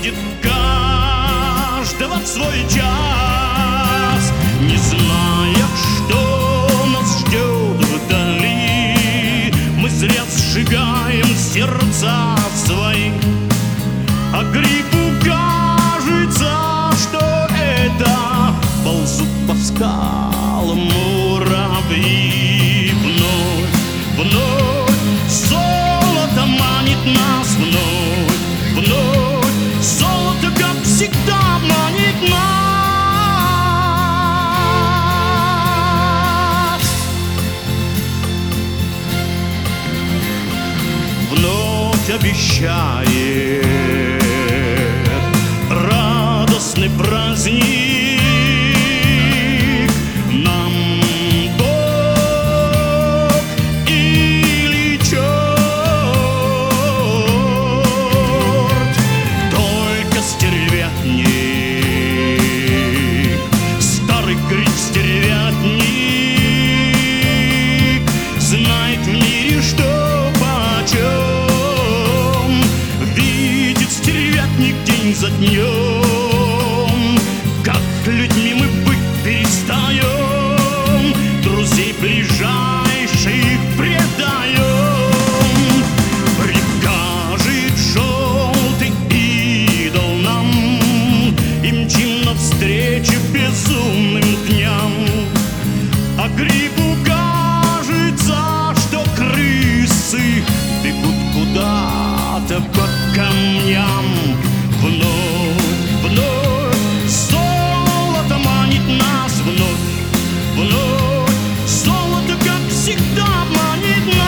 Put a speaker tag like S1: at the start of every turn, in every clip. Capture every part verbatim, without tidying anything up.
S1: будет каждого в свой час, не зная, что нас ждет вдали. Мы зря сжигаем сердца свои, а грибу кажется, что это ползут по скалам муравьи. Вновь, вновь золото манит нас, вновь, вновь золото, как всегда, манит нас. Вновь обещает радостный праздник нам Бог или черт. Только стервятник, старый крик стервятник, знает в мире, что почем. Видит стервятник день за днем, как людьми мы быть перестаем, друзей ближайших предаем. Прикажет желтый идол нам, и мчим навстречу безумным дням. А грибу кажется, что крысы бегут куда-то по камням. Вновь, вновь золото манит нас, вновь, вновь золото, как всегда, манит нас.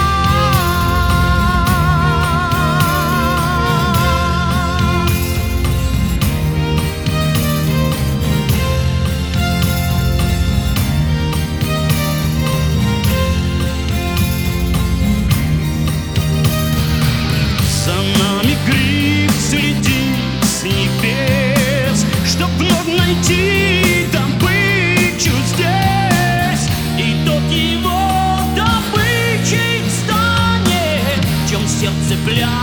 S1: За нами гриб следит с небес, чтоб вновь найти добычу здесь. И тот его добычей станет, чем сердце пляшет.